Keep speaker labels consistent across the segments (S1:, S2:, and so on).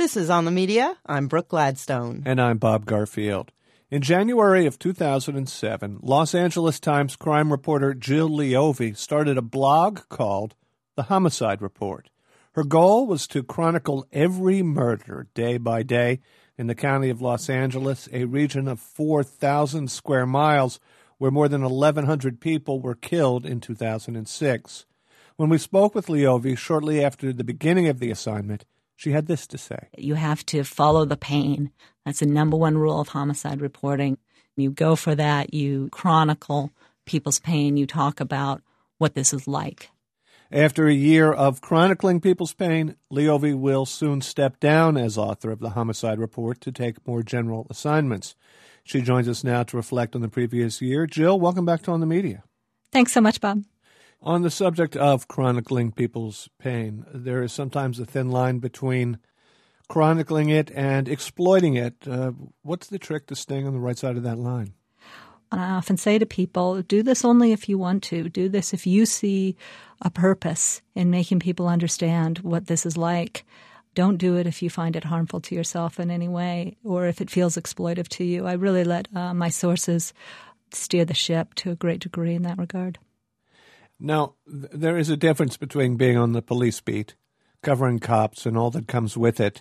S1: This is On the Media. I'm Brooke Gladstone.
S2: And I'm Bob Garfield. In January of 2007, Los Angeles Times crime reporter Jill Leovy started a blog called The Homicide Report. Her goal was to chronicle every murder day by day in the county of Los Angeles, a region of 4,000 square miles where more than 1,100 people were killed in 2006. When we spoke with Leovy shortly after the beginning of the assignment, she had this to say.
S3: You have to follow the pain. That's the number one rule of homicide reporting. You go for that. You chronicle people's pain. You talk about what this is like.
S2: After a year of chronicling people's pain, Leovy will soon step down as author of the Homicide Report to take more general assignments. She joins us now to reflect on the previous year. Jill, welcome back to On the Media.
S3: Thanks so much, Bob.
S2: On the subject of chronicling people's pain, there is sometimes a thin line between chronicling it and exploiting it. What's the trick to staying on the right side of that line?
S3: I often say to people, do this only if you want to. Do this if you see a purpose in making people understand what this is like. Don't do it if you find it harmful to yourself in any way or if it feels exploitive to you. I really let my sources steer the ship to a great degree in that regard.
S2: Now, there is a difference between being on the police beat, covering cops and all that comes with it,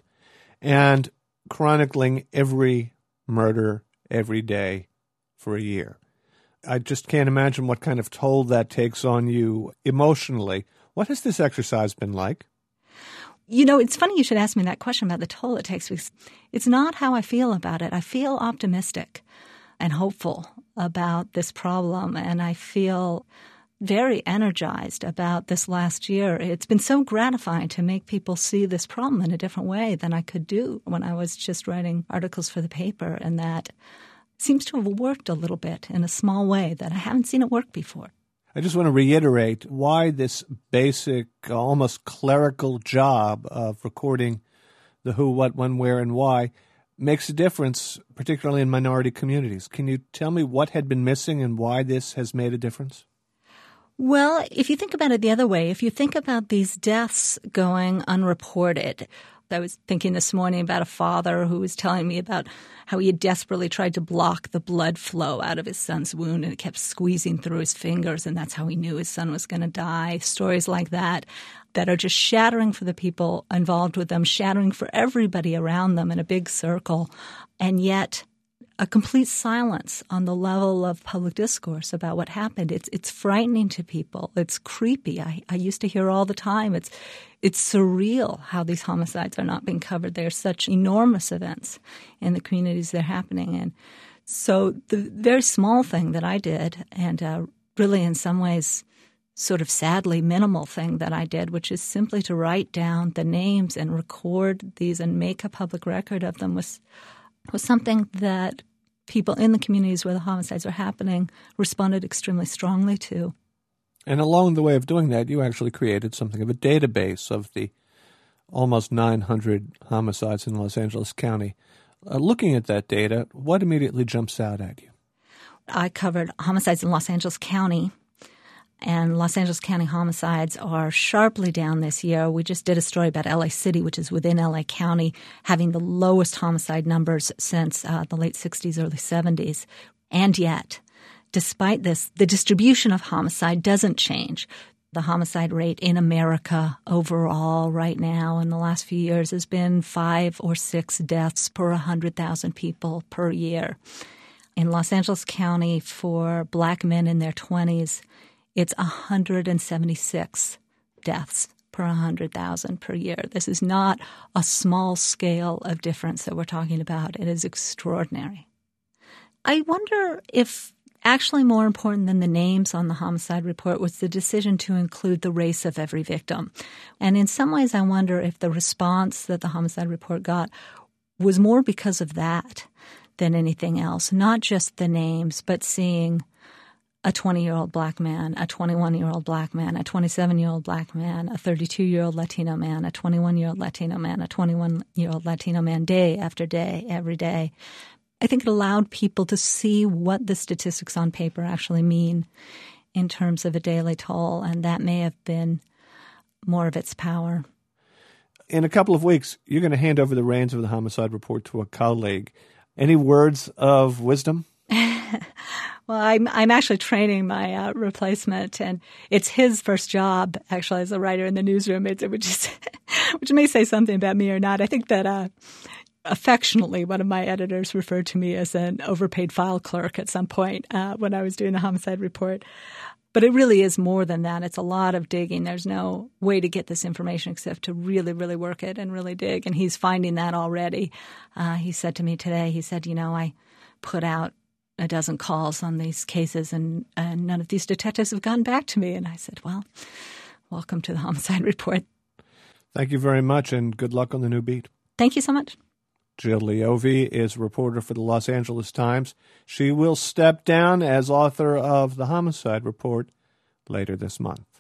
S2: and chronicling every murder every day for a year. I just can't imagine what kind of toll that takes on you emotionally. What has this exercise been like?
S3: You know, it's funny you should ask me that question about the toll it takes, because it's not how I feel about it. I feel optimistic and hopeful about this problem, and I feel very energized about this last year. It's been so gratifying to make people see this problem in a different way than I could do when I was just writing articles for the paper, and that seems to have worked a little bit in a small way that I haven't seen it work before.
S2: I just want to reiterate why this basic, almost clerical job of recording the who, what, when, where, and why makes a difference, particularly in minority communities. Can you tell me what had been missing and why this has made a difference?
S3: Well, if you think about it the other way, if you think about these deaths going unreported, I was thinking this morning about a father who was telling me about how he had desperately tried to block the blood flow out of his son's wound, and it kept squeezing through his fingers, and that's how he knew his son was going to die. Stories like that are just shattering for the people involved with them, shattering for everybody around them in a big circle, and yet a complete silence on the level of public discourse about what happened. It's frightening to people. It's creepy. I used to hear all the time. It's surreal how these homicides are not being covered. They're such enormous events in the communities they're happening in. So the very small thing that I did, and really in some ways sort of sadly minimal thing that I did, which is simply to write down the names and record these and make a public record of them, was something that people in the communities where the homicides are happening responded extremely strongly to.
S2: And along the way of doing that, you actually created something of a database of the almost 900 homicides in Los Angeles County. Looking at that data, what immediately jumps out at you?
S3: I covered homicides in Los Angeles County, and Los Angeles County homicides are sharply down this year. We just did a story about L.A. City, which is within L.A. County, having the lowest homicide numbers since the late 60s, early 70s. And yet, despite this, the distribution of homicide doesn't change. The homicide rate in America overall right now in the last few years has been 5 or 6 deaths per 100,000 people per year. In Los Angeles County, for black men in their 20s, it's 176 deaths per 100,000 per year. This is not a small scale of difference that we're talking about. It is extraordinary. I wonder if actually more important than the names on the homicide report was the decision to include the race of every victim. And in some ways, I wonder if the response that the homicide report got was more because of that than anything else, not just the names, but seeing a 20-year-old black man, a 21-year-old black man, a 27-year-old black man, a 32-year-old Latino man, a 21-year-old Latino man, a 21-year-old Latino man, day after day, every day. I think it allowed people to see what the statistics on paper actually mean in terms of a daily toll, and that may have been more of its power.
S2: In a couple of weeks, you're going to hand over the reins of the Homicide Report to a colleague. Any words of wisdom?
S3: Well, I'm actually training my replacement, and it's his first job, actually, as a writer in the newsroom, which may say something about me or not. I think that affectionately, one of my editors referred to me as an overpaid file clerk at some point when I was doing the Homicide Report. But it really is more than that. It's a lot of digging. There's no way to get this information except to really, really work it and really dig. And he's finding that already. He said to me today, he said, I put out a dozen calls on these cases and none of these detectives have gotten back to me. And I said, well, welcome to the Homicide Report.
S2: Thank you very much, and good luck on the new beat.
S3: Thank you so much.
S2: Jill Leovy is a reporter for the Los Angeles Times. She will step down as author of the Homicide Report later this month.